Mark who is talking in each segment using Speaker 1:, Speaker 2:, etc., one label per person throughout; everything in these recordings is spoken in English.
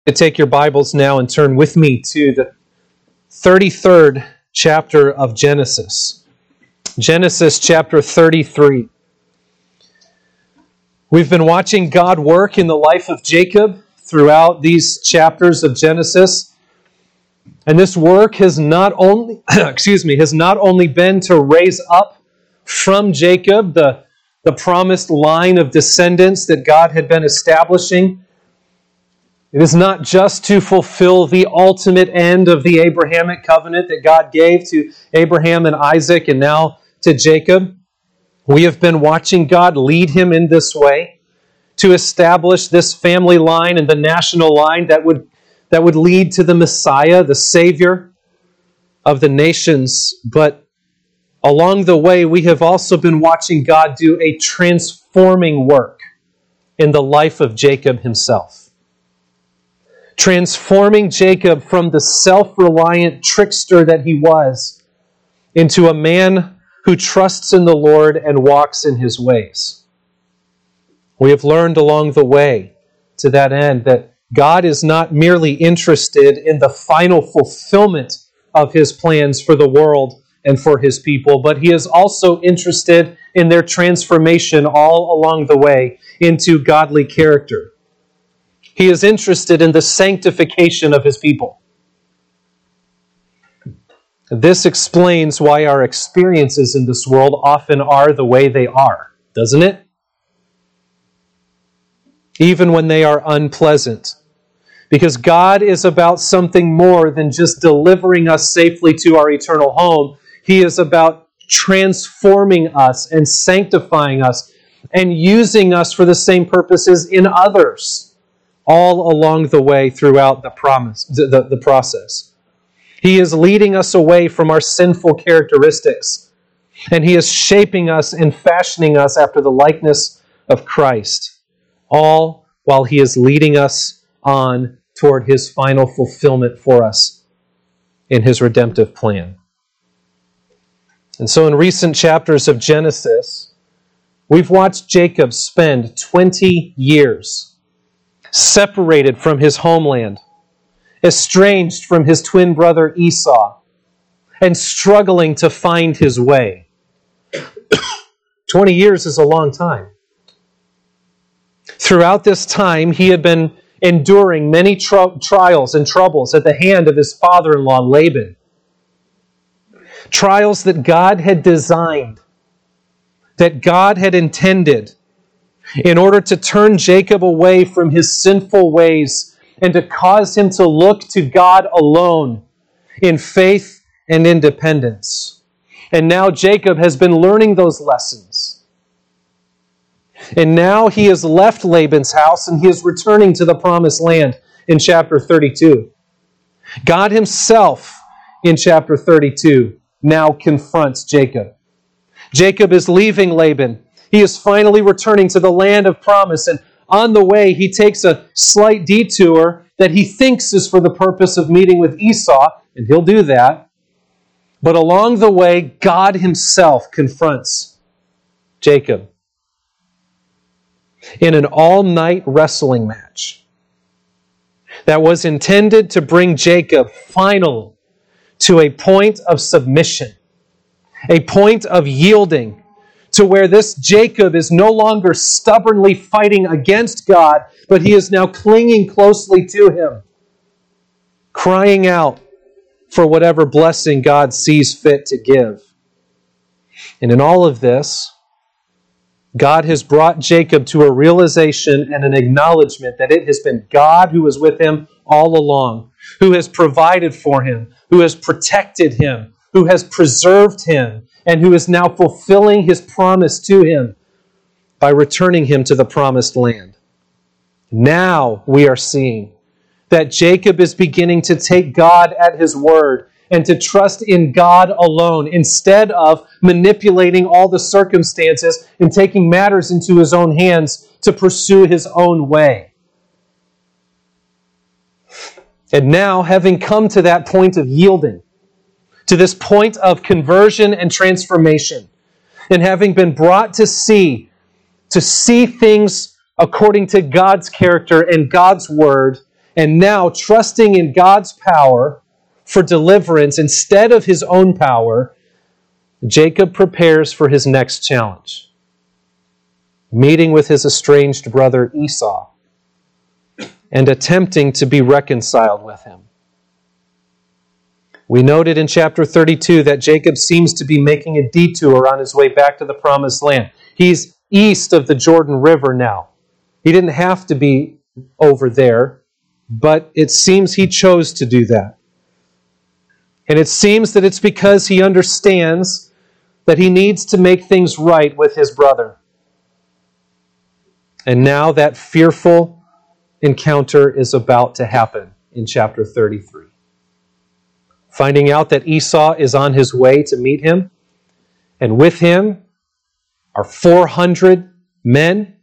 Speaker 1: To take your Bibles now and turn with me to the 33rd chapter of Genesis. Genesis chapter 33. We've been watching God work in the life of Jacob throughout these chapters of Genesis. And this work has not only, has not only been to raise up from Jacob the promised line of descendants that God had been establishing. It is not just to fulfill the ultimate end of the Abrahamic covenant that God gave to Abraham and Isaac and now to Jacob. We have been watching God lead him in this way to establish this family line and the national line that would lead to the Messiah, the Savior of the nations. But along the way, we have also been watching God do a transforming work in the life of Jacob himself. Transforming Jacob from the self-reliant trickster that he was into a man who trusts in the Lord and walks in his ways. We have learned along the way to that end that God is not merely interested in the final fulfillment of his plans for the world and for his people, but he is also interested in their transformation all along the way into godly character. He is interested in the sanctification of his people. This explains why our experiences in this world often are the way they are, doesn't it? Even when they are unpleasant. Because God is about something more than just delivering us safely to our eternal home. He is about transforming us and sanctifying us and using us for the same purposes in others. All along the way throughout the process. He is leading us away from our sinful characteristics, and He is shaping us and fashioning us after the likeness of Christ, all while He is leading us on toward His final fulfillment for us in His redemptive plan. And so in recent chapters of Genesis, we've watched Jacob spend 20 years separated from his homeland, estranged from his twin brother Esau, and struggling to find his way. 20 years is a long time. Throughout this time, he had been enduring many trials and troubles at the hand of his father-in-law Laban. Trials that God had designed, that God had intended, in order to turn Jacob away from his sinful ways and to cause him to look to God alone in faith and independence. And now Jacob has been learning those lessons. And now he has left Laban's house and he is returning to the promised land in chapter 32. God himself in chapter 32 now confronts Jacob. Jacob is leaving Laban. He is finally returning to the land of promise, and on the way, he takes a slight detour that he thinks is for the purpose of meeting with Esau, and he'll do that. But along the way, God himself confronts Jacob in an all-night wrestling match that was intended to bring Jacob finally to a point of submission, a point of yielding, to where this Jacob is no longer stubbornly fighting against God, but he is now clinging closely to Him, crying out for whatever blessing God sees fit to give. And in all of this, God has brought Jacob to a realization and an acknowledgement that it has been God who was with him all along, who has provided for him, who has protected him, who has preserved him, and who is now fulfilling His promise to him by returning him to the promised land. Now we are seeing that Jacob is beginning to take God at His word and to trust in God alone instead of manipulating all the circumstances and taking matters into his own hands to pursue his own way. And now, having come to that point of yielding, to this point of conversion and transformation, and having been brought to see things according to God's character and God's word, And now, trusting in God's power for deliverance instead of his own power, Jacob prepares for his next challenge, meeting with his estranged brother Esau and attempting to be reconciled with him. We noted in chapter 32 that Jacob seems to be making a detour on his way back to the promised land. He's east of the Jordan River now. He didn't have to be over there, but it seems he chose to do that. And it seems that it's because he understands that he needs to make things right with his brother. And now that fearful encounter is about to happen in chapter 33. Finding out that Esau is on his way to meet him, and with him are 400 men.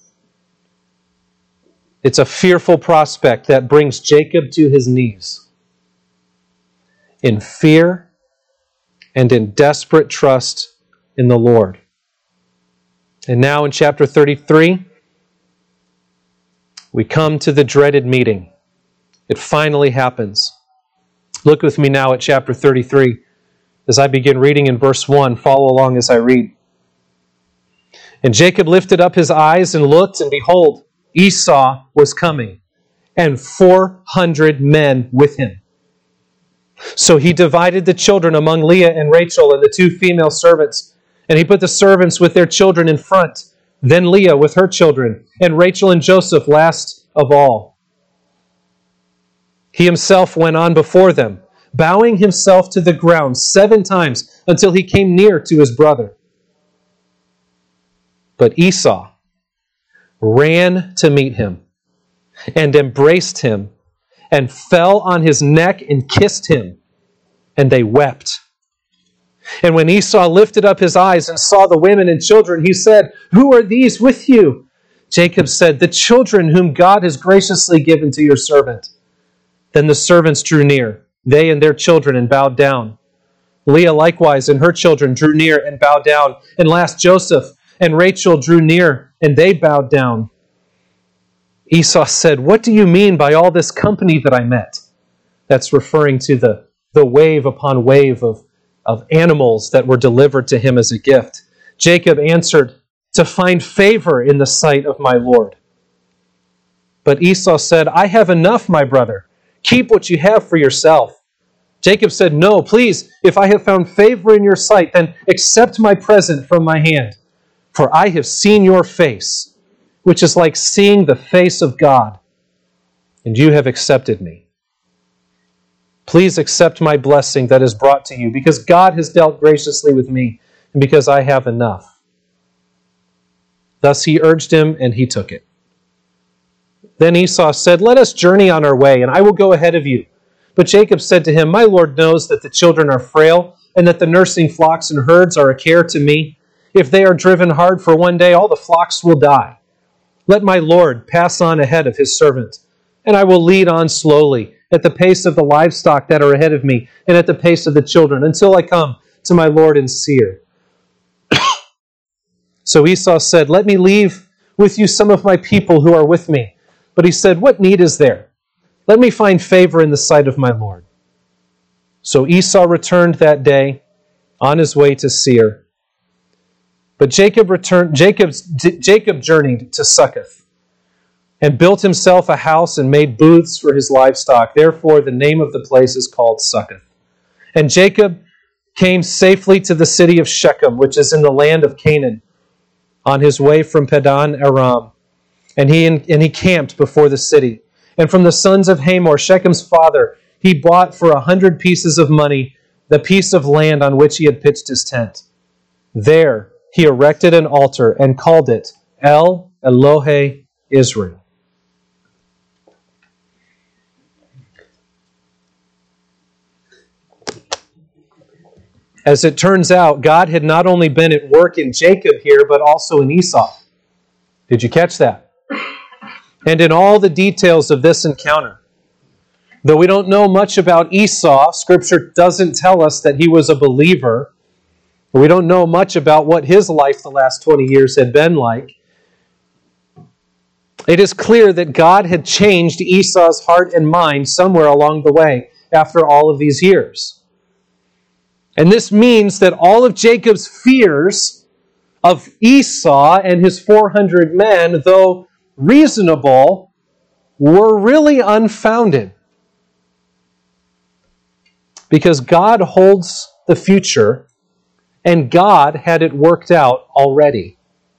Speaker 1: It's a fearful prospect that brings Jacob to his knees in fear and in desperate trust in the Lord. And now in chapter 33, we come to the dreaded meeting. It finally happens. Look with me now at chapter 33 as I begin reading in verse 1. Follow along as I read. And Jacob lifted up his eyes and looked, and behold, Esau was coming, and 400 men with him. So he divided the children among Leah and Rachel and the 2 female servants, and he put the servants with their children in front, then Leah with her children, and Rachel and Joseph last of all. He himself went on before them, bowing himself to the ground 7 times until he came near to his brother. But Esau ran to meet him and embraced him and fell on his neck and kissed him, and they wept. And when Esau lifted up his eyes and saw the women and children, he said, "Who are these with you?" Jacob said, "The children whom God has graciously given to your servant." Then the servants drew near, they and their children, and bowed down. Leah likewise and her children drew near and bowed down. And last Joseph and Rachel drew near, and they bowed down. Esau said, "What do you mean by all this company that I met?" That's referring to the wave upon wave of animals that were delivered to him as a gift. Jacob answered, "To find favor in the sight of my Lord." But Esau said, "I have enough, my brother. Keep what you have for yourself." Jacob said, "No, please, if I have found favor in your sight, then accept my present from my hand. For I have seen your face, which is like seeing the face of God, and you have accepted me. Please accept my blessing that is brought to you, because God has dealt graciously with me, and because I have enough." Thus he urged him, and he took it. Then Esau said, "Let us journey on our way, and I will go ahead of you." But Jacob said to him, "My Lord knows that the children are frail, and that the nursing flocks and herds are a care to me. If they are driven hard for one day, all the flocks will die. Let my Lord pass on ahead of his servant, and I will lead on slowly, at the pace of the livestock that are ahead of me, and at the pace of the children, until I come to my Lord in Seir." So Esau said, "Let me leave with you some of my people who are with me." But he said, "What need is there? Let me find favor in the sight of my Lord." So Esau returned that day on his way to Seir. But Jacob journeyed to Succoth and built himself a house and made booths for his livestock. Therefore, the name of the place is called Succoth. And Jacob came safely to the city of Shechem, which is in the land of Canaan, on his way from Padan Aram. And he camped before the city. And from the sons of Hamor, Shechem's father, he bought for 100 pieces of money the piece of land on which he had pitched his tent. There he erected an altar and called it El Elohe Israel. As it turns out, God had not only been at work in Jacob here, but also in Esau. Did you catch that? And in all the details of this encounter. Though we don't know much about Esau, Scripture doesn't tell us that he was a believer. We don't know much about what his life the last 20 years had been like. It is clear that God had changed Esau's heart and mind somewhere along the way after all of these years. And this means that all of Jacob's fears of Esau and his 400 men, though reasonable, were really unfounded. Because God holds the future, and God had it worked out already.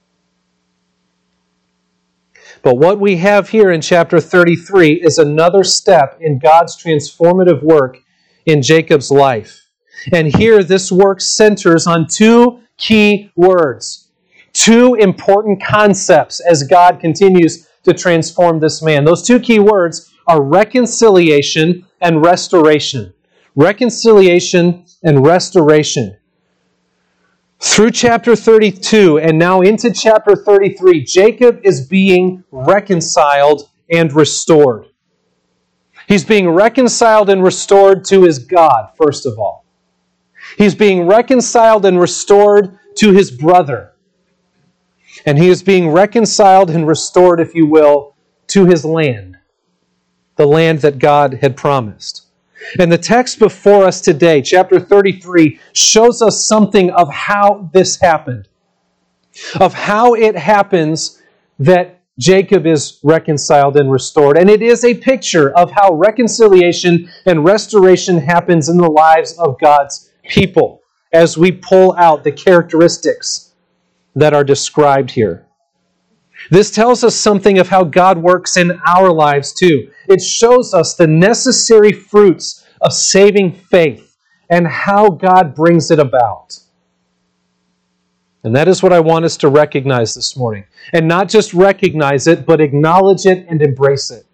Speaker 1: But what we have here in chapter 33 is another step in God's transformative work in Jacob's life. And here this work centers on two key words, two important concepts as God continues to transform this man. Those two key words are reconciliation and restoration. Reconciliation and restoration. Through chapter 32 and now into chapter 33, Jacob is being reconciled and restored. He's being reconciled and restored to his God, first of all. He's being reconciled and restored to his brother. And he is being reconciled and restored, if you will, to his land, the land that God had promised. And the text before us today, chapter 33, shows us something of how this happened, of how it happens that Jacob is reconciled and restored. And it is a picture of how reconciliation and restoration happens in the lives of God's people as we pull out the characteristics that are described here. This tells us something of how God works in our lives too. It shows us the necessary fruits of saving faith and how God brings it about. And that is what I want us to recognize this morning. And not just recognize it, but acknowledge it and embrace it.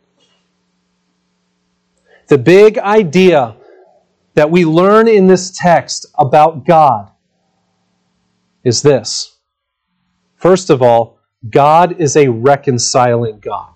Speaker 1: The big idea that we learn in this text about God is this. First of all, God is a reconciling God.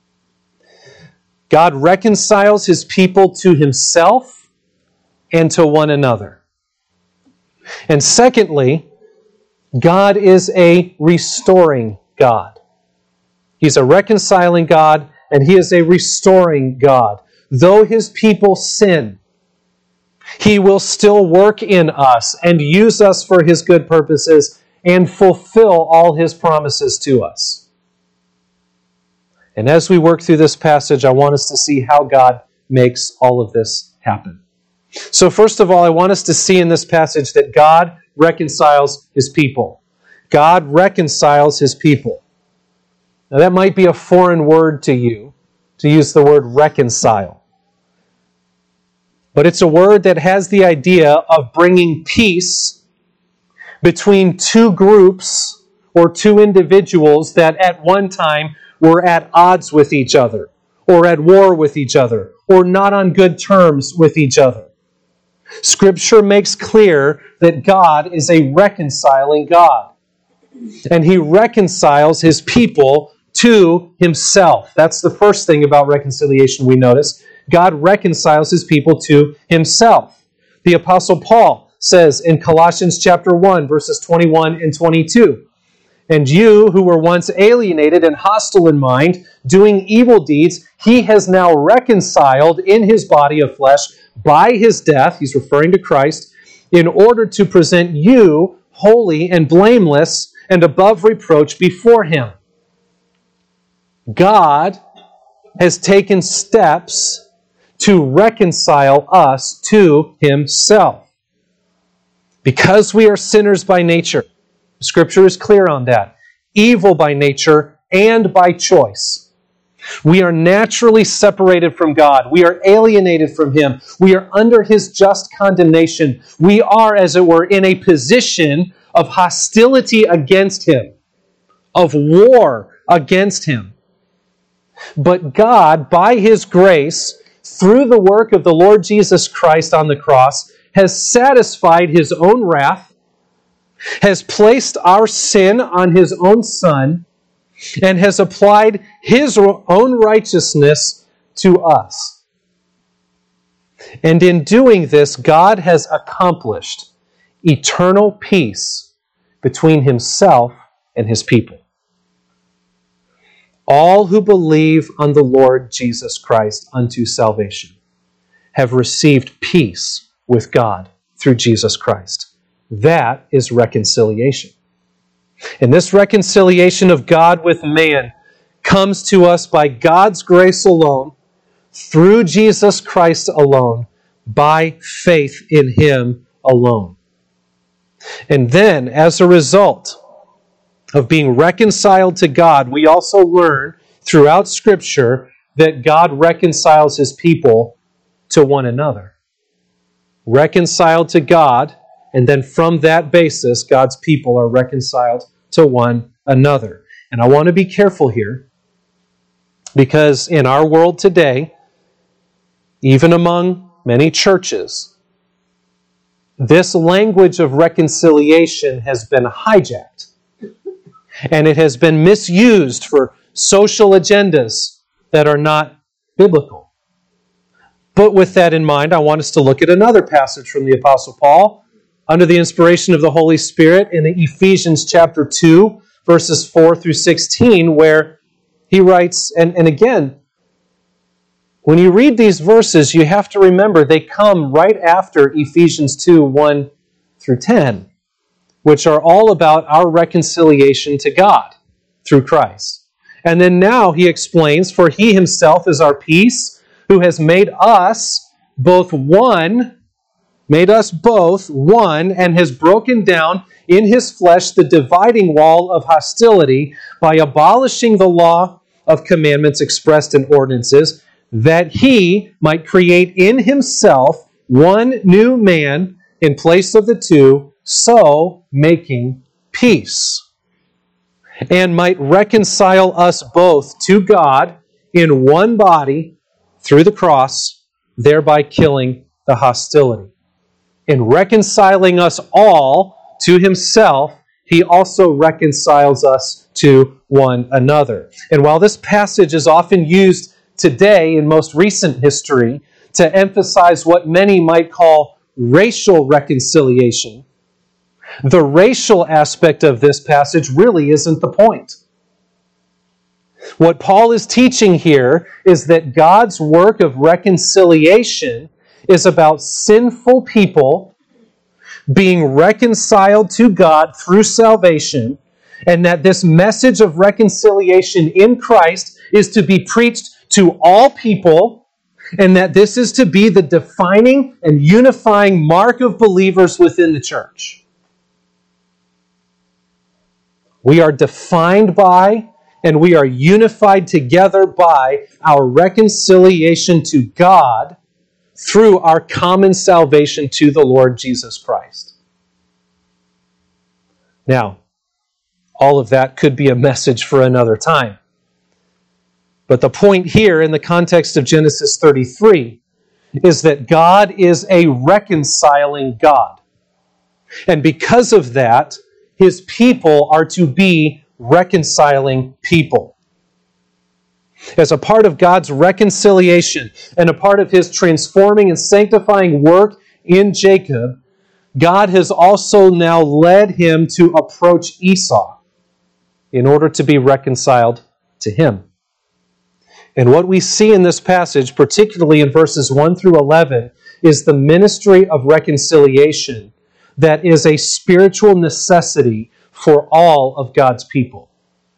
Speaker 1: God reconciles his people to himself and to one another. And secondly, God is a restoring God. He's a reconciling God, and he is a restoring God. Though his people sin, he will still work in us and use us for his good purposes and fulfill all his promises to us. And as we work through this passage, I want us to see how God makes all of this happen. So first of all, I want us to see in this passage that God reconciles his people. God reconciles his people. Now that might be a foreign word to you, to use the word reconcile. But it's a word that has the idea of bringing peace between two groups or two individuals that at one time were at odds with each other, or at war with each other, or not on good terms with each other. Scripture makes clear that God is a reconciling God. And he reconciles his people to himself. That's the first thing about reconciliation we notice. God reconciles his people to himself. The Apostle Paul says in Colossians chapter 1, verses 21 and 22, "And you who were once alienated and hostile in mind, doing evil deeds, he has now reconciled in his body of flesh by his death," he's referring to Christ, "in order to present you holy and blameless and above reproach before him." God has taken steps to reconcile us to himself. Because we are sinners by nature, Scripture is clear on that, evil by nature and by choice. We are naturally separated from God. We are alienated from him. We are under his just condemnation. We are, as it were, in a position of hostility against him, of war against him. But God, by his grace, through the work of the Lord Jesus Christ on the cross, has satisfied his own wrath, has placed our sin on his own Son, and has applied his own righteousness to us. And in doing this, God has accomplished eternal peace between himself and his people. all who believe on the Lord Jesus Christ unto salvation have received peace with God through Jesus Christ. That is reconciliation. And this reconciliation of God with man comes to us by God's grace alone, through Jesus Christ alone, by faith in Him alone. And then, as a result of being reconciled to God, we also learn throughout Scripture that God reconciles His people to one another. Reconciled to God, and then from that basis, God's people are reconciled to one another. And I want to be careful here, because in our world today, even among many churches, this language of reconciliation has been hijacked. And it has been misused for social agendas that are not biblical. But with that in mind, I want us to look at another passage from the Apostle Paul under the inspiration of the Holy Spirit in Ephesians chapter 2, verses 4 through 16, where he writes, and again, when you read these verses, you have to remember they come right after Ephesians 2, 1 through 10, which are all about our reconciliation to God through Christ. And then now he explains, for He Himself is our peace, who has made us both one, and has broken down in His flesh the dividing wall of hostility by abolishing the law of commandments expressed in ordinances, that He might create in Himself one new man in place of the two, so making peace, and might reconcile us both to God in one body through the cross, thereby killing the hostility. In reconciling us all to Himself, He also reconciles us to one another. And while this passage is often used today in most recent history to emphasize what many might call racial reconciliation, the racial aspect of this passage really isn't the point. What Paul is teaching here is that God's work of reconciliation is about sinful people being reconciled to God through salvation, and that this message of reconciliation in Christ is to be preached to all people, and that this is to be the defining and unifying mark of believers within the church. We are defined by and we are unified together by our reconciliation to God through our common salvation to the Lord Jesus Christ. Now, all of that could be a message for another time. But the point here in the context of Genesis 33 is that God is a reconciling God. And because of that, His people are to be reconciling people. As a part of God's reconciliation and a part of His transforming and sanctifying work in Jacob, God has also now led him to approach Esau in order to be reconciled to him. And what we see in this passage, particularly in verses 1 through 11, is the ministry of reconciliation that is a spiritual necessity for all of God's people.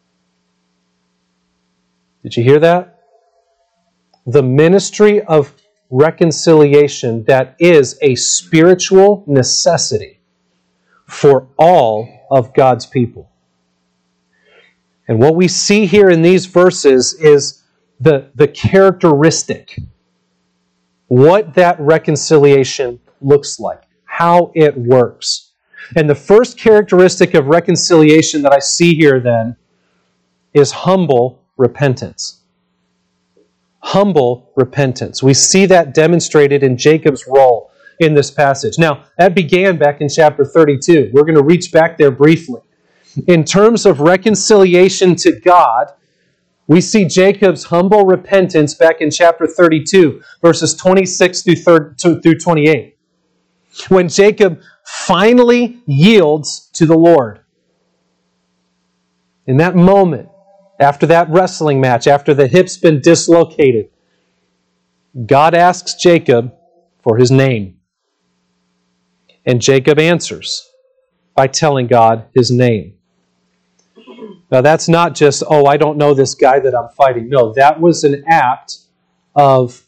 Speaker 1: Did you hear that? The ministry of reconciliation that is a spiritual necessity for all of God's people. And what we see here in these verses is the characteristic, what that reconciliation looks like, how it works. And the first characteristic of reconciliation that I see here then is humble repentance. Humble repentance. We see that demonstrated in Jacob's role in this passage. Now, that began back in chapter 32. We're going to reach back there briefly. In terms of reconciliation to God, we see Jacob's humble repentance back in chapter 32, verses 26 through 28. When Jacob finally yields to the Lord. In that moment, After that wrestling match, after the hip's been dislocated, God asks Jacob for his name. And Jacob answers by telling God his name. Now that's not just, oh, I don't know this guy that I'm fighting. No, that was an act of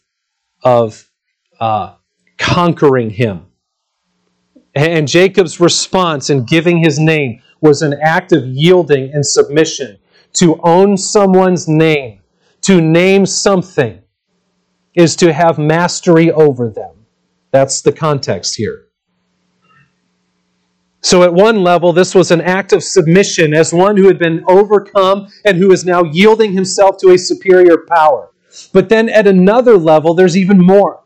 Speaker 1: conquering him. And Jacob's response in giving his name was an act of yielding and submission. To own someone's name, to name something, is to have mastery over them. That's the context here. So at one level, this was an act of submission as one who had been overcome and who is now yielding himself to a superior power. But then at another level, there's even more.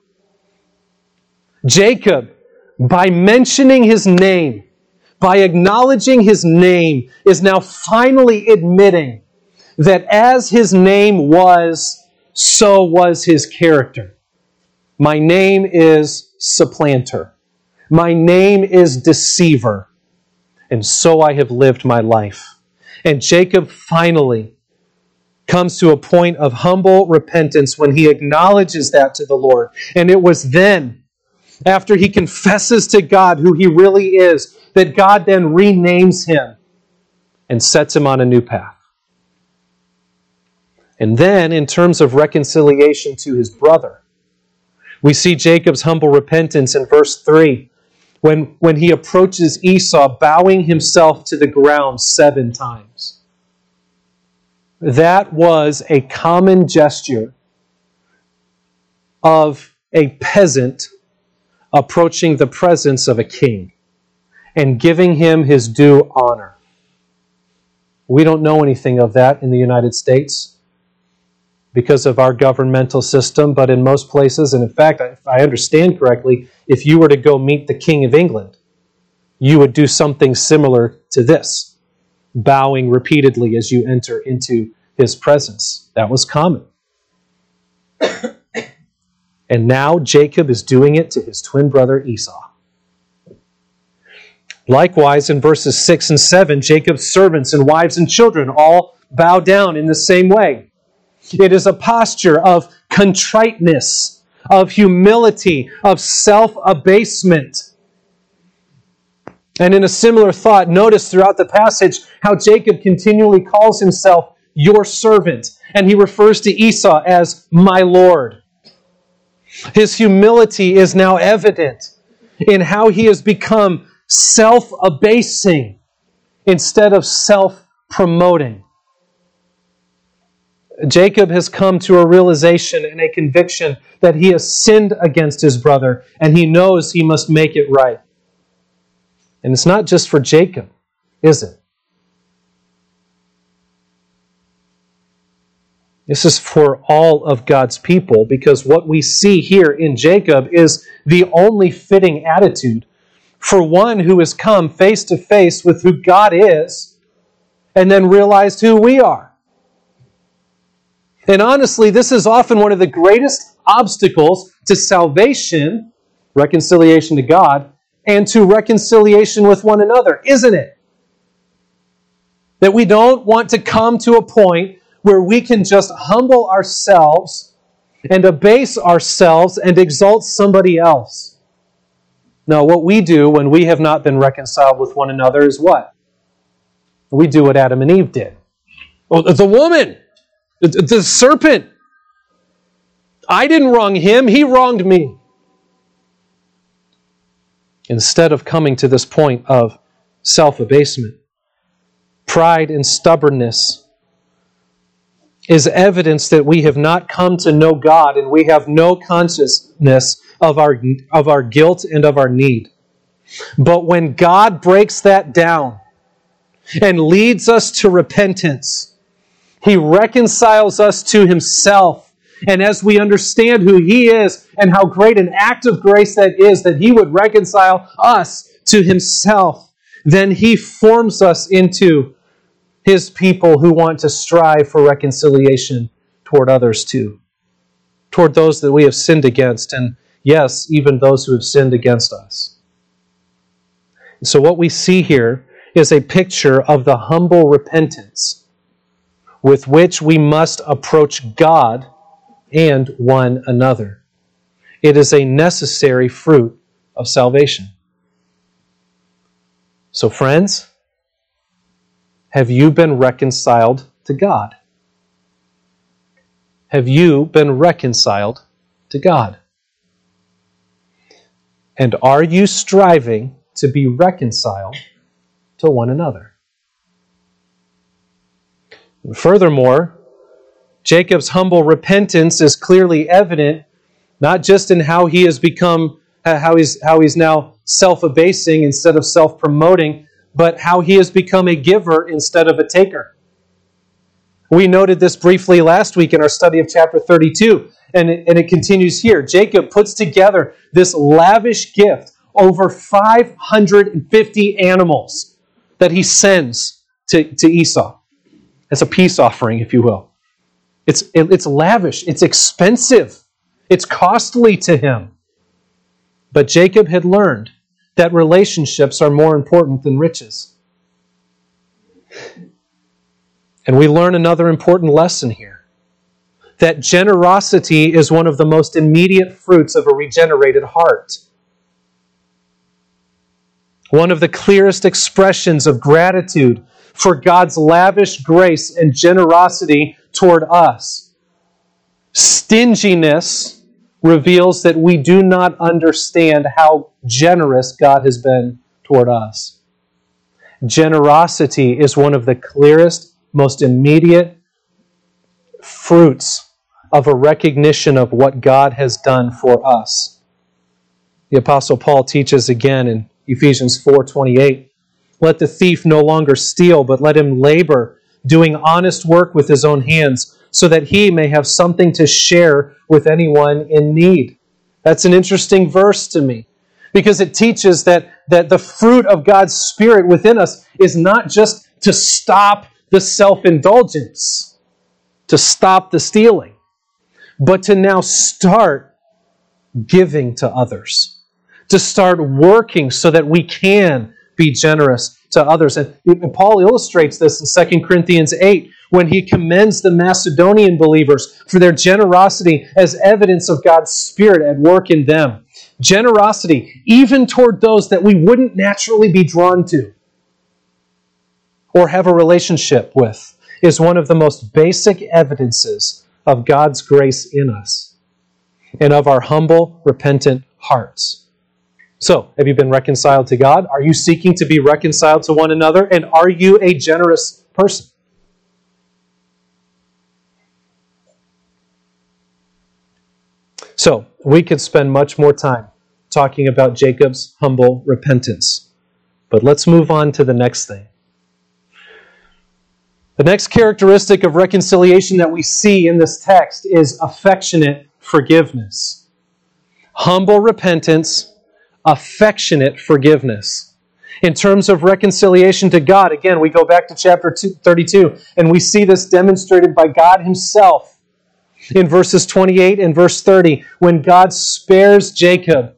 Speaker 1: Jacob, by mentioning his name, by acknowledging his name, is now finally admitting that as his name was, so was his character. My name is supplanter. My name is deceiver. And so I have lived my life. And Jacob finally comes to a point of humble repentance when he acknowledges that to the Lord. And it was then, after he confesses to God who he really is, that God then renames him and sets him on a new path. And then, in terms of reconciliation to his brother, we see Jacob's humble repentance in verse 3, when he approaches Esau, bowing himself to the ground 7 times. That was a common gesture of a peasant approaching the presence of a king and giving him his due honor. We don't know anything of that in the United States because of our governmental system, but in most places, and in fact, if I understand correctly, if you were to go meet the King of England, you would do something similar to this, bowing repeatedly as you enter into his presence. That was common. And now Jacob is doing it to his twin brother Esau. Likewise, in verses 6 and 7, Jacob's servants and wives and children all bow down in the same way. It is a posture of contriteness, of humility, of self-abasement. And in a similar thought, notice throughout the passage how Jacob continually calls himself your servant, and he refers to Esau as my Lord. His humility is now evident in how he has become self-abasing instead of self-promoting. Jacob has come to a realization and a conviction that he has sinned against his brother, and he knows he must make it right. And it's not just for Jacob, is it? This is for all of God's people, because what we see here in Jacob is the only fitting attitude for one who has come face to face with who God is and then realized who we are. And honestly, this is often one of the greatest obstacles to salvation, reconciliation to God, and to reconciliation with one another, isn't it? That we don't want to come to a point where we can just humble ourselves and abase ourselves and exalt somebody else. No, what we do when we have not been reconciled with one another is what? We do what Adam and Eve did. Oh, the woman! The serpent. I didn't wrong him, he wronged me. Instead of coming to this point of self-abasement, pride and stubbornness is evidence that we have not come to know God and we have no consciousness of our guilt and of our need. But when God breaks that down and leads us to repentance, He reconciles us to Himself. And as we understand who He is and how great an act of grace that is, that He would reconcile us to Himself, then He forms us into His people who want to strive for reconciliation toward others too. Toward those that we have sinned against, and yes, even those who have sinned against us. So what we see here is a picture of the humble repentance with which we must approach God and one another. It is a necessary fruit of salvation. So, friends, have you been reconciled to God? Have you been reconciled to God? And are you striving to be reconciled to one another? Furthermore, Jacob's humble repentance is clearly evident, not just in how he has become, how he's now self-abasing instead of self-promoting, but how he has become a giver instead of a taker. We noted this briefly last week in our study of chapter 32, and it continues here. Jacob puts together this lavish gift, over 550 animals that he sends to Esau. As a peace offering, if you will. It's lavish. It's expensive. It's costly to him. But Jacob had learned that relationships are more important than riches. And we learn another important lesson here. That generosity is one of the most immediate fruits of a regenerated heart. One of the clearest expressions of gratitude for God's lavish grace and generosity toward us. Stinginess reveals that we do not understand how generous God has been toward us. Generosity is one of the clearest, most immediate fruits of a recognition of what God has done for us. The Apostle Paul teaches again in Ephesians 4:28, "Let the thief no longer steal, but let him labor, doing honest work with his own hands, so that he may have something to share with anyone in need." That's an interesting verse to me, because it teaches that the fruit of God's Spirit within us is not just to stop the self-indulgence, to stop the stealing, but to now start giving to others, to start working so that we can be generous to others. And Paul illustrates this in 2 Corinthians 8 when he commends the Macedonian believers for their generosity as evidence of God's Spirit at work in them. Generosity, even toward those that we wouldn't naturally be drawn to or have a relationship with, is one of the most basic evidences of God's grace in us and of our humble, repentant hearts. So, have you been reconciled to God? Are you seeking to be reconciled to one another? And are you a generous person? So, we could spend much more time talking about Jacob's humble repentance. But let's move on to the next thing. The next characteristic of reconciliation that we see in this text is affectionate forgiveness. Humble repentance, affectionate forgiveness. In terms of reconciliation to God, again, we go back to chapter 32, and we see this demonstrated by God Himself. In verses 28 and verse 30, when God spares Jacob,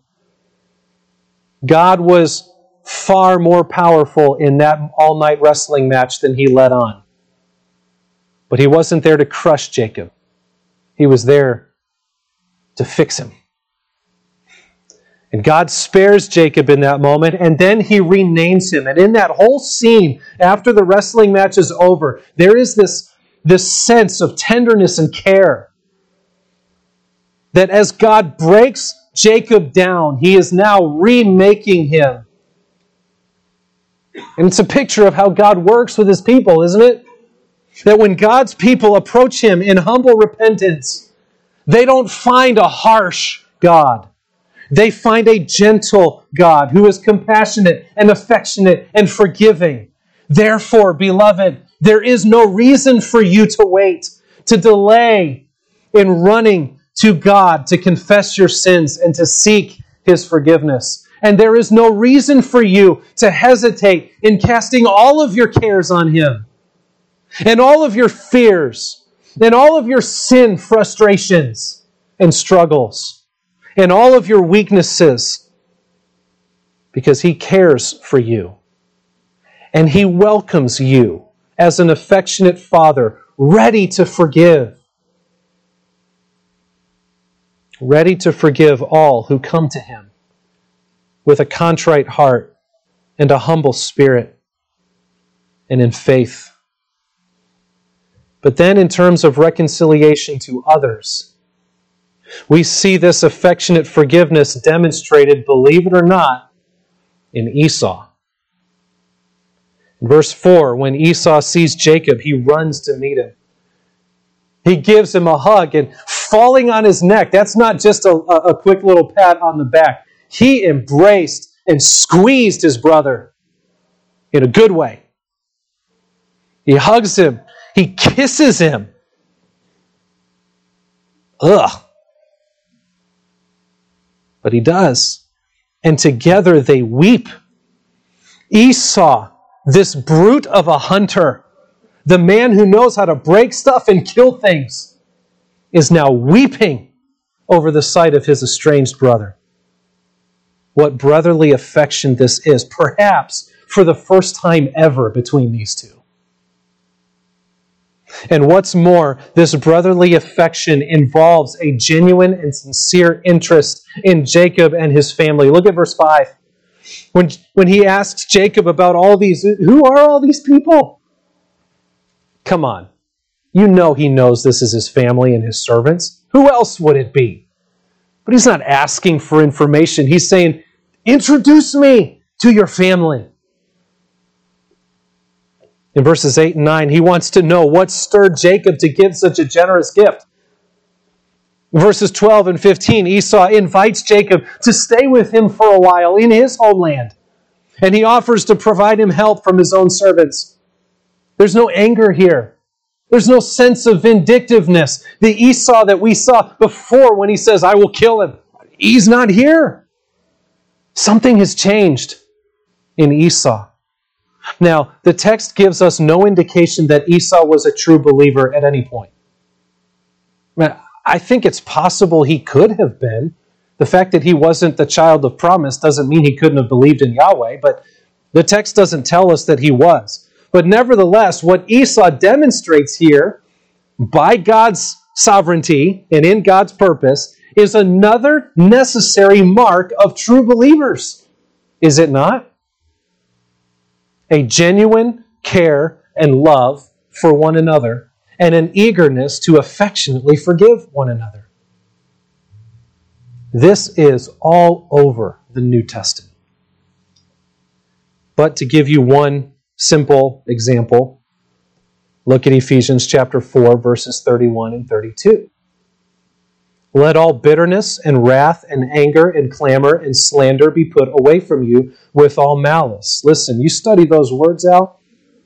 Speaker 1: God was far more powerful in that all-night wrestling match than He led on. But He wasn't there to crush Jacob. He was there to fix him. And God spares Jacob in that moment, and then He renames him. And in that whole scene, after the wrestling match is over, there is this sense of tenderness and care. That as God breaks Jacob down, He is now remaking him. And it's a picture of how God works with His people, isn't it? That when God's people approach Him in humble repentance, they don't find a harsh God. They find a gentle God who is compassionate and affectionate and forgiving. Therefore, beloved, there is no reason for you to wait, to delay in running to God to confess your sins and to seek His forgiveness. And there is no reason for you to hesitate in casting all of your cares on Him, and all of your fears, and all of your sin frustrations and struggles, and all of your weaknesses, because He cares for you. And He welcomes you as an affectionate Father ready to forgive. Ready to forgive all who come to him with a contrite heart and a humble spirit and in faith. But then in terms of reconciliation to others, we see this affectionate forgiveness demonstrated, believe it or not, in Esau. In verse 4, when Esau sees Jacob, he runs to meet him. He gives him a hug, and falling on his neck, that's not just a quick little pat on the back. He embraced and squeezed his brother in a good way. He hugs him. He kisses him. Ugh. But he does. And together they weep. Esau, this brute of a hunter, the man who knows how to break stuff and kill things, is now weeping over the sight of his estranged brother. What brotherly affection this is, perhaps for the first time ever between these two. And what's more, this brotherly affection involves a genuine and sincere interest in Jacob and his family. Look at verse 5. When he asks Jacob about all these, who are all these people? Come on. You know he knows this is his family and his servants. Who else would it be? But he's not asking for information. He's saying, introduce me to your family. In verses 8 and 9, he wants to know what stirred Jacob to give such a generous gift. In verses 12 and 15, Esau invites Jacob to stay with him for a while in his homeland. And he offers to provide him help from his own servants. There's no anger here. There's no sense of vindictiveness. The Esau that we saw before when he says, I will kill him, he's not here. Something has changed in Esau. Now, the text gives us no indication that Esau was a true believer at any point. I think it's possible he could have been. The fact that he wasn't the child of promise doesn't mean he couldn't have believed in Yahweh, but the text doesn't tell us that he was. But nevertheless, what Esau demonstrates here, by God's sovereignty and in God's purpose, is another necessary mark of true believers. Is it not? A genuine care and love for one another, and an eagerness to affectionately forgive one another. This is all over the New Testament. But to give you one simple example, look at Ephesians chapter 4, verses 31 and 32. Let all bitterness and wrath and anger and clamor and slander be put away from you with all malice. Listen, you study those words out.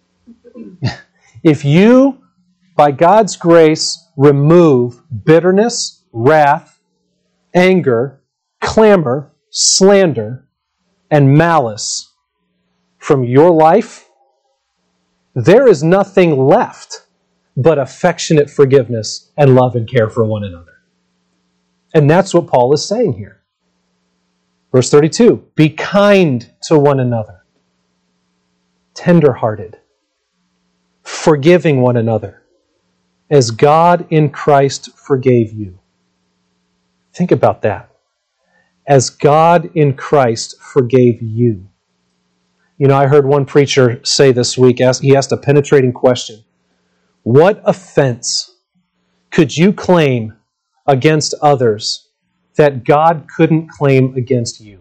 Speaker 1: If you, by God's grace, remove bitterness, wrath, anger, clamor, slander, and malice from your life, there is nothing left but affectionate forgiveness and love and care for one another. And that's what Paul is saying here. Verse 32, be kind to one another, tender-hearted, forgiving one another, as God in Christ forgave you. Think about that. As God in Christ forgave you. You know, I heard one preacher say this week, he asked a penetrating question. What offense could you claim against others that God couldn't claim against you?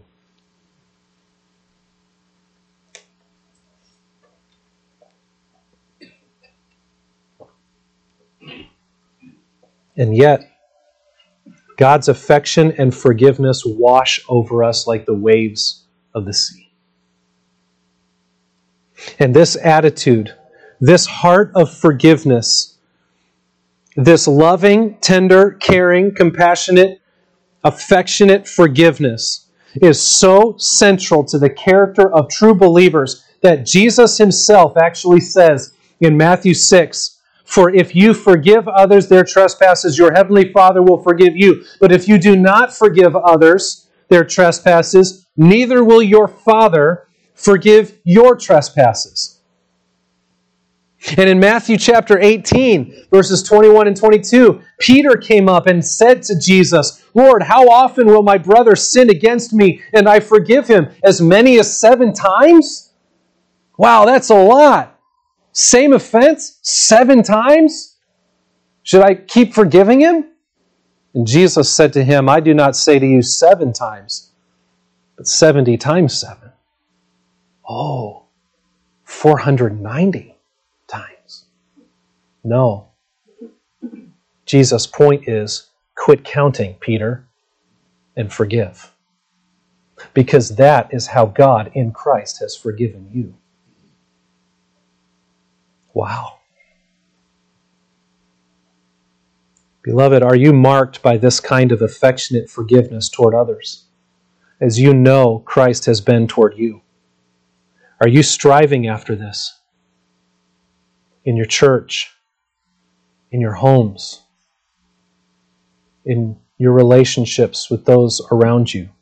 Speaker 1: And yet, God's affection and forgiveness wash over us like the waves of the sea. And this attitude, this heart of forgiveness, this loving, tender, caring, compassionate, affectionate forgiveness is so central to the character of true believers that Jesus himself actually says in Matthew 6, for if you forgive others their trespasses, your heavenly Father will forgive you. But if you do not forgive others their trespasses, neither will your Father forgive your trespasses. And in Matthew chapter 18, verses 21 and 22, Peter came up and said to Jesus, Lord, how often will my brother sin against me and I forgive him? As many as 7 times? Wow, that's a lot. Same offense, 7 times? Should I keep forgiving him? And Jesus said to him, I do not say to you 7 times, but 70 times 7. Oh, 490 times. No. Jesus' point is, quit counting, Peter, and forgive. Because that is how God in Christ has forgiven you. Wow. Beloved, are you marked by this kind of affectionate forgiveness toward others, as you know Christ has been toward you? Are you striving after this in your church, in your homes, in your relationships with those around you?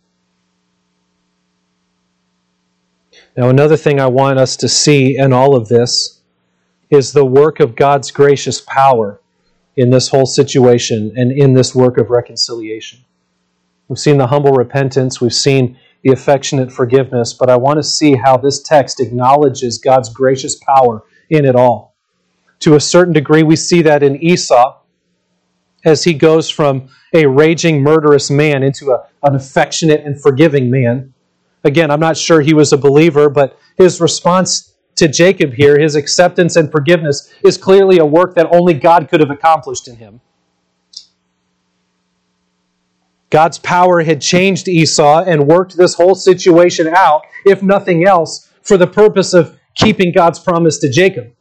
Speaker 1: Now, another thing I want us to see in all of this is the work of God's gracious power in this whole situation and in this work of reconciliation. We've seen the humble repentance, we've seen the affectionate forgiveness, but I want to see how this text acknowledges God's gracious power in it all. To a certain degree, we see that in Esau, as he goes from a raging, murderous man into an affectionate and forgiving man. Again, I'm not sure he was a believer, but his response to Jacob here, his acceptance and forgiveness, is clearly a work that only God could have accomplished in him. God's power had changed Esau and worked this whole situation out, if nothing else, for the purpose of keeping God's promise to Jacob.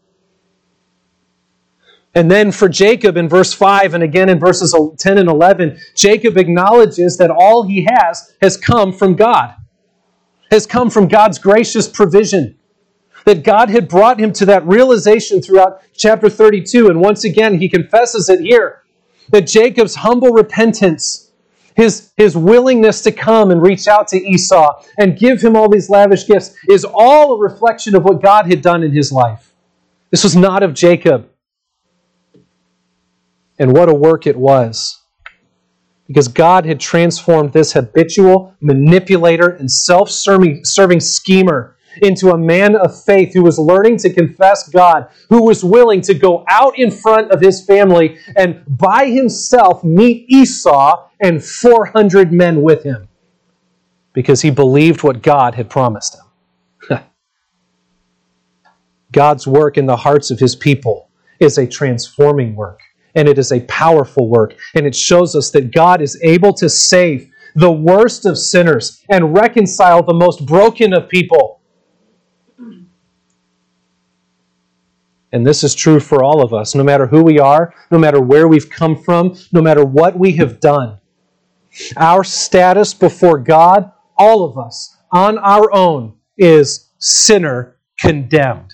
Speaker 1: And then for Jacob in verse 5 and again in verses 10 and 11, Jacob acknowledges that all he has come from God, has come from God's gracious provision. That God had brought him to that realization throughout chapter 32. And once again, he confesses it here, that Jacob's humble repentance, his willingness to come and reach out to Esau and give him all these lavish gifts is all a reflection of what God had done in his life. This was not of Jacob. And what a work it was. Because God had transformed this habitual manipulator and self-serving schemer into a man of faith who was learning to confess God, who was willing to go out in front of his family and by himself meet Esau and 400 men with him because he believed what God had promised him. God's work in the hearts of his people is a transforming work, and it is a powerful work, and it shows us that God is able to save the worst of sinners and reconcile the most broken of people. And this is true for all of us, no matter who we are, no matter where we've come from, no matter what we have done. Our status before God, all of us, on our own, is sinner condemned.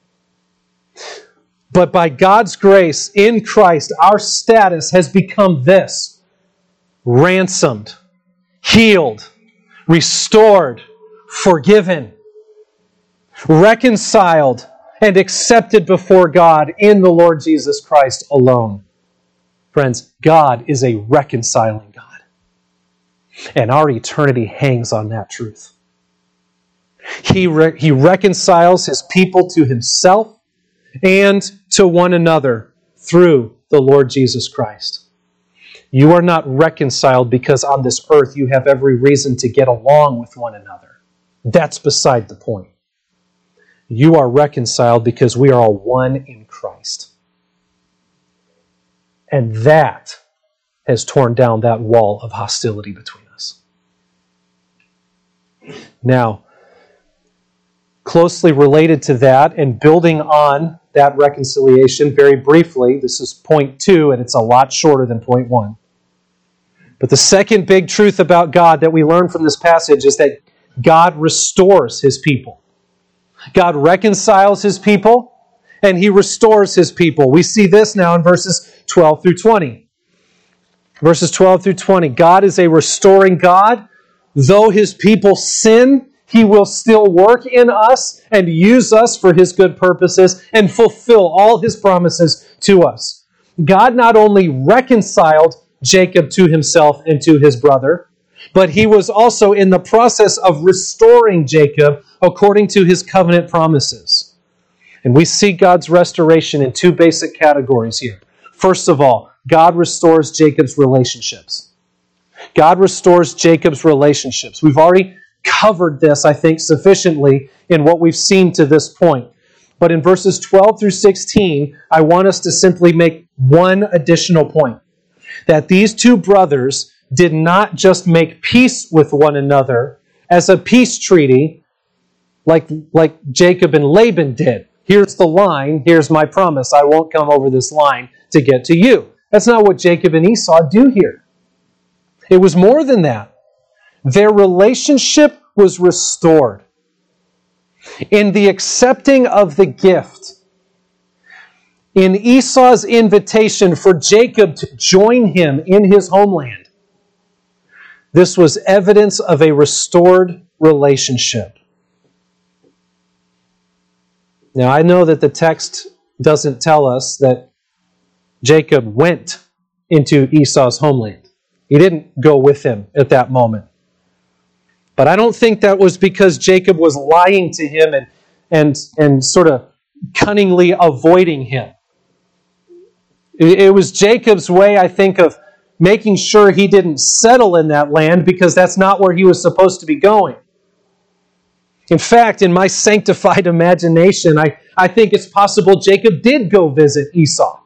Speaker 1: But by God's grace in Christ, our status has become this: ransomed, healed, restored, forgiven, reconciled, and accepted before God in the Lord Jesus Christ alone. Friends, God is a reconciling God. And our eternity hangs on that truth. He reconciles his people to himself and to one another through the Lord Jesus Christ. You are not reconciled because on this earth you have every reason to get along with one another. That's beside the point. You are reconciled because we are all one in Christ. And that has torn down that wall of hostility between us. Now, closely related to that and building on that reconciliation, very briefly, this is point 2, and it's a lot shorter than point 1. But the second big truth about God that we learn from this passage is that God restores his people. God reconciles his people, and he restores his people. We see this now in verses 12 through 20. Verses 12 through 20. God is a restoring God. Though his people sin, He will still work in us and use us for His good purposes and fulfill all His promises to us. God not only reconciled Jacob to himself and to his brother, but He was also in the process of restoring Jacob according to His covenant promises. And we see God's restoration in two basic categories here. First of all, God restores Jacob's relationships. God restores Jacob's relationships. We've already covered this, I think, sufficiently in what we've seen to this point. But in verses 12 through 16, I want us to simply make one additional point. That these two brothers did not just make peace with one another as a peace treaty like Jacob and Laban did. Here's the line, here's my promise, I won't come over this line to get to you. That's not what Jacob and Esau do here. It was more than that. Their relationship was restored. In the accepting of the gift, in Esau's invitation for Jacob to join him in his homeland, this was evidence of a restored relationship. Now, I know that the text doesn't tell us that Jacob went into Esau's homeland. He didn't go with him at that moment. But I don't think that was because Jacob was lying to him and sort of cunningly avoiding him. It was Jacob's way, I think, of making sure he didn't settle in that land because that's not where he was supposed to be going. In fact, in my sanctified imagination, I think it's possible Jacob did go visit Esau.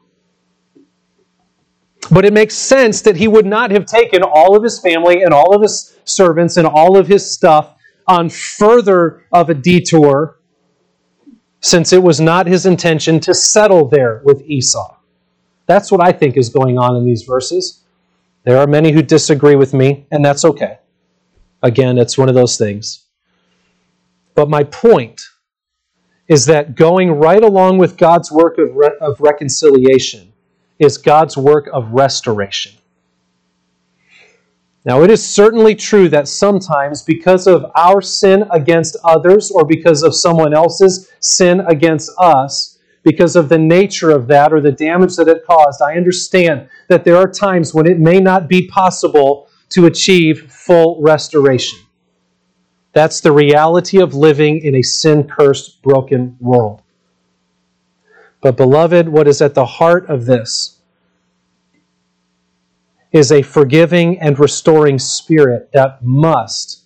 Speaker 1: But it makes sense that he would not have taken all of his family and all of his servants and all of his stuff on further of a detour, since it was not his intention to settle there with Esau. That's what I think is going on in these verses. There are many who disagree with me, and that's okay. Again, it's one of those things. But my point is that going right along with God's work of reconciliation is God's work of restoration. Now, it is certainly true that sometimes, because of our sin against others or because of someone else's sin against us, because of the nature of that or the damage that it caused, I understand that there are times when it may not be possible to achieve full restoration. That's the reality of living in a sin-cursed, broken world. But beloved, what is at the heart of this is a forgiving and restoring spirit that must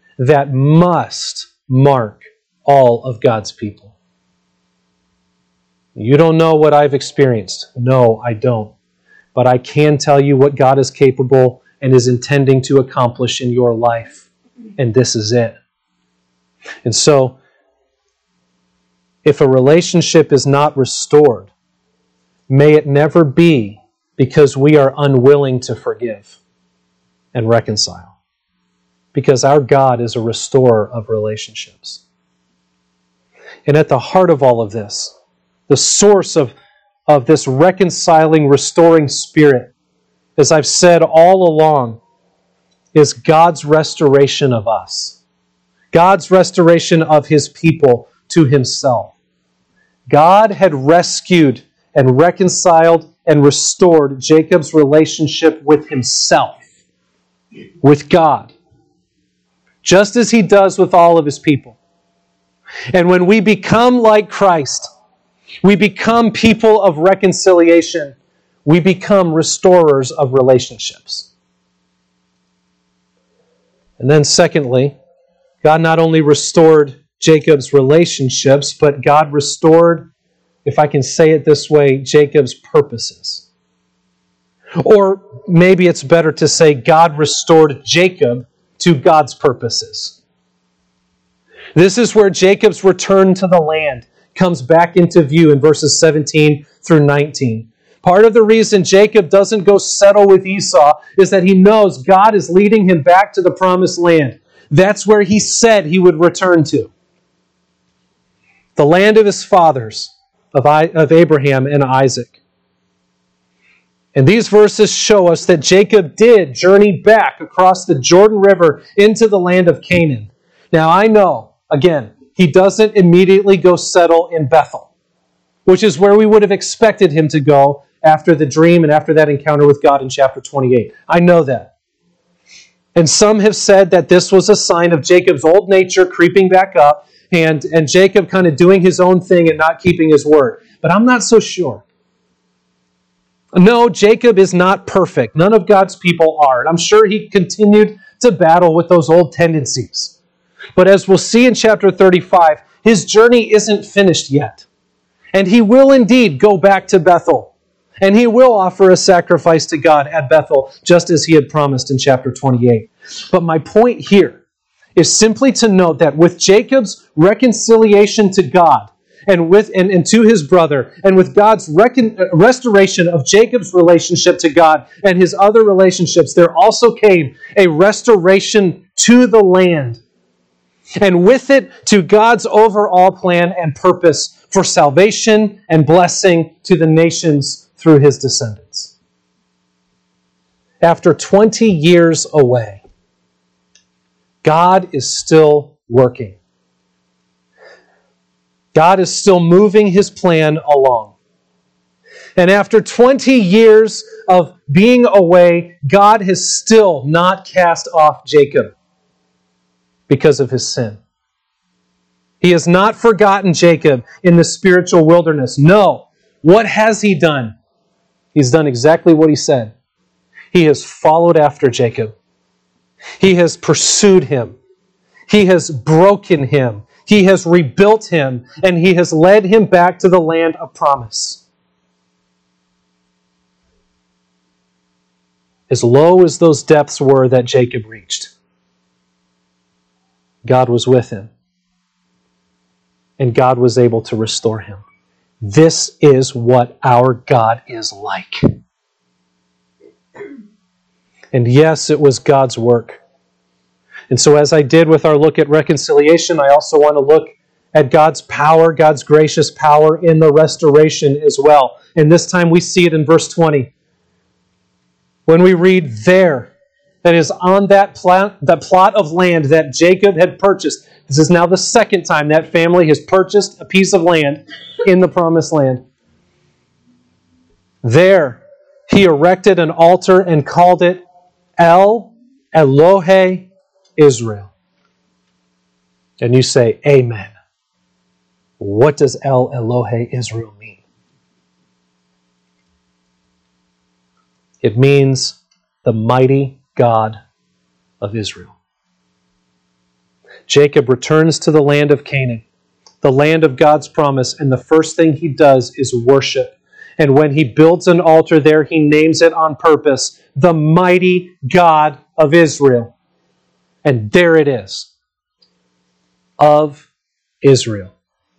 Speaker 1: mark all of God's people. You don't know what I've experienced. No, I don't. But I can tell you what God is capable and is intending to accomplish in your life. And this is it. And so, if a relationship is not restored, may it never be because we are unwilling to forgive and reconcile. Because our God is a restorer of relationships. And at the heart of all of this, the source of this reconciling, restoring spirit, as I've said all along, is God's restoration of us. God's restoration of His people to Himself. God had rescued and reconciled and restored Jacob's relationship with himself, with God, just as He does with all of His people. And when we become like Christ, we become people of reconciliation. We become restorers of relationships. And then secondly, God not only restored Jacob's relationships, but God restored, if I can say it this way, Jacob's purposes. Or maybe it's better to say God restored Jacob to God's purposes. This is where Jacob's return to the land comes back into view in verses 17 through 19. Part of the reason Jacob doesn't go settle with Esau is that he knows God is leading him back to the promised land. That's where He said he would return to. The land of his fathers, of Abraham and Isaac. And these verses show us that Jacob did journey back across the Jordan River into the land of Canaan. Now I know, again, he doesn't immediately go settle in Bethel, which is where we would have expected him to go after the dream and after that encounter with God in chapter 28. I know that. And some have said that this was a sign of Jacob's old nature creeping back up and Jacob kind of doing his own thing and not keeping his word. But I'm not so sure. No, Jacob is not perfect. None of God's people are. And I'm sure he continued to battle with those old tendencies. But as we'll see in chapter 35, his journey isn't finished yet. And he will indeed go back to Bethel. And he will offer a sacrifice to God at Bethel, just as he had promised in chapter 28. But my point here is simply to note that with Jacob's reconciliation to God, and to his brother, and with God's restoration of Jacob's relationship to God and his other relationships, there also came a restoration to the land. And with it, to God's overall plan and purpose for salvation and blessing to the nations through his descendants. After 20 years away, God is still working. God is still moving his plan along. And after 20 years of being away, God has still not cast off Jacob because of his sin. He has not forgotten Jacob in the spiritual wilderness. No. What has he done? He's done exactly what he said. He has followed after Jacob. He has pursued him. He has broken him. He has rebuilt him, and he has led him back to the land of promise. As low as those depths were that Jacob reached, God was with him, and God was able to restore him. This is what our God is like. And yes, it was God's work. And so as I did with our look at reconciliation, I also want to look at God's power, God's gracious power in the restoration as well. And this time we see it in verse 20. When we read there, that is on that plot of land that Jacob had purchased. This is now the second time that family has purchased a piece of land in the promised land. There, he erected an altar and called it El Elohe Israel. And you say, Amen. What does El Elohe Israel mean? It means the mighty God of Israel. Jacob returns to the land of Canaan, the land of God's promise, and the first thing he does is worship. And when he builds an altar there, he names it on purpose, the mighty God of Israel. And there it is, of Israel.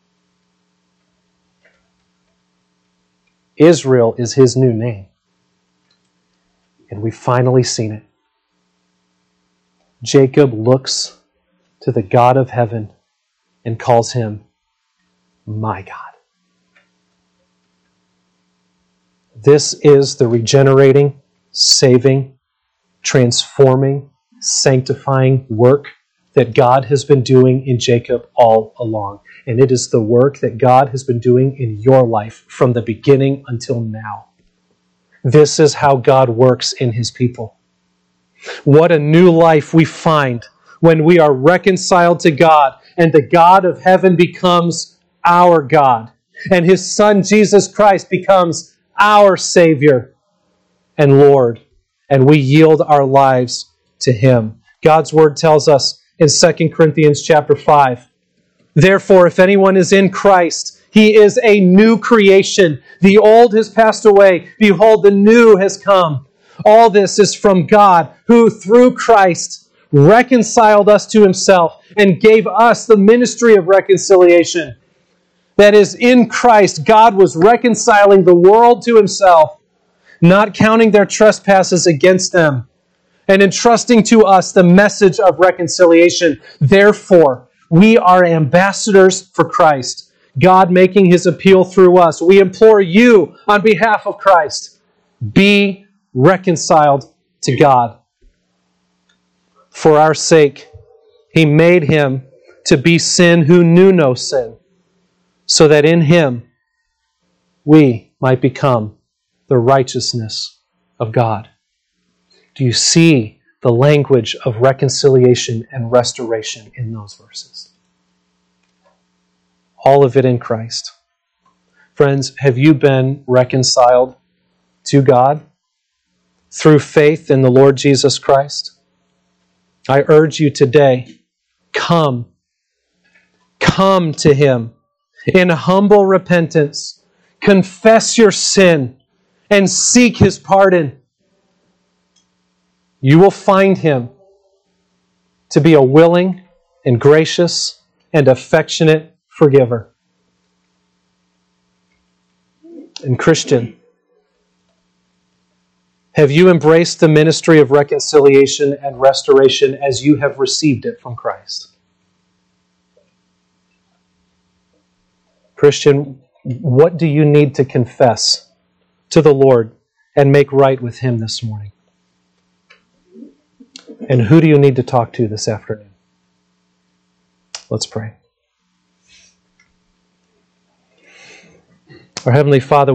Speaker 1: Israel is his new name. And we've finally seen it. Jacob looks to the God of heaven and calls him my God. This is the regenerating, saving, transforming, sanctifying work that God has been doing in Jacob all along. And it is the work that God has been doing in your life from the beginning until now. This is how God works in his people. What a new life we find when we are reconciled to God and the God of heaven becomes our God and his Son Jesus Christ becomes our Savior and Lord, and we yield our lives to him. God's word tells us in 2 Corinthians chapter 5, therefore, if anyone is in Christ, he is a new creation. The old has passed away. Behold, the new has come. All this is from God, who through Christ reconciled us to himself and gave us the ministry of reconciliation. That is, in Christ, God was reconciling the world to himself, not counting their trespasses against them, and entrusting to us the message of reconciliation. Therefore, we are ambassadors for Christ, God making his appeal through us. We implore you on behalf of Christ, be reconciled to God. For our sake, He made him to be sin who knew no sin, so that in him we might become the righteousness of God. Do you see the language of reconciliation and restoration in those verses? All of it in Christ. Friends, have you been reconciled to God through faith in the Lord Jesus Christ? I urge you today, come to Him in humble repentance. Confess your sin and seek His pardon. You will find Him to be a willing and gracious and affectionate forgiver. And Christian, have you embraced the ministry of reconciliation and restoration as you have received it from Christ? Christian, what do you need to confess to the Lord and make right with Him this morning? And who do you need to talk to this afternoon? Let's pray. Our Heavenly Father,